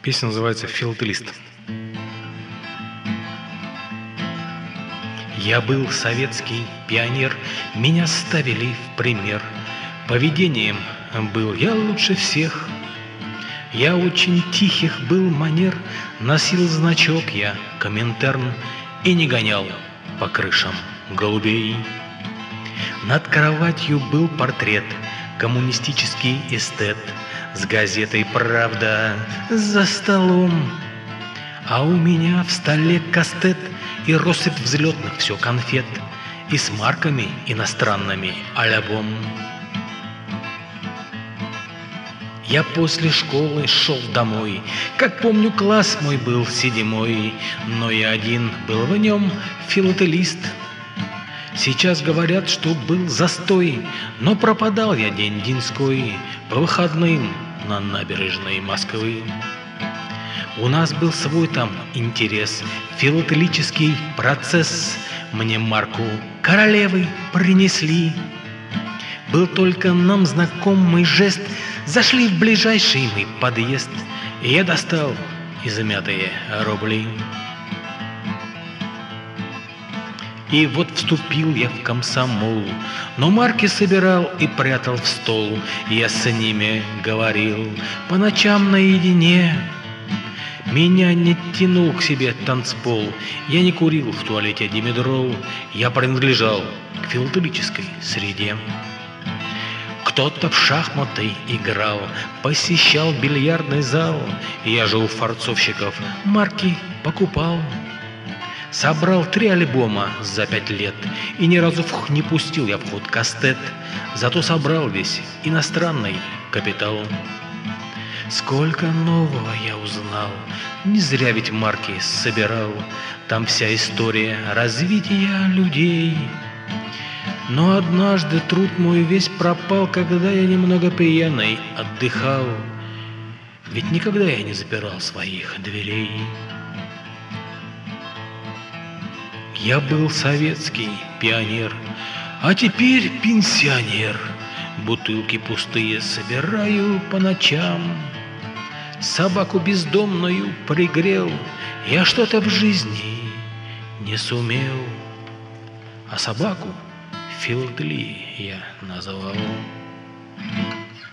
Песня называется «Филателист». Я был советский пионер, меня ставили в пример. Поведением был я лучше всех. Я очень тихих был манер, носил значок я Коминтерн и не гонял по крышам голубей. Над кроватью был портрет, коммунистический эстет, с газетой «Правда» за столом. А у меня в столе кастет и россыпь взлетных все конфет, и с марками иностранными альбом. Я после школы шел домой, как помню, класс мой был 7-й, но я один был в нем филателист. Сейчас говорят, что был застой, но пропадал я день-деньской по выходным на набережной Москвы. У нас был свой там интерес, филателический процесс. Мне марку королевы принесли. Был только нам знакомый жест. Зашли в ближайший мы подъезд, и я достал измятые рубли. И вот вступил я в комсомол, но марки собирал и прятал в стол. Я с ними говорил по ночам наедине. Меня не тянул к себе танцпол, я не курил в туалете димедрол, я принадлежал к филателической среде. Кто-то в шахматы играл, посещал бильярдный зал, я же у форцовщиков марки покупал. Собрал 3 альбома за 5 лет, и ни разу не пустил я в ход кастет, зато собрал весь иностранный капитал. Сколько нового я узнал, не зря ведь марки собирал, там вся история развития людей. Но однажды труд мой весь пропал, когда я немного пьяный отдыхал, ведь никогда я не запирал своих дверей. Я был советский пионер, а теперь пенсионер. Бутылки пустые собираю по ночам. Собаку бездомную пригрел, я что-то в жизни не сумел, а собаку филателией я назвал.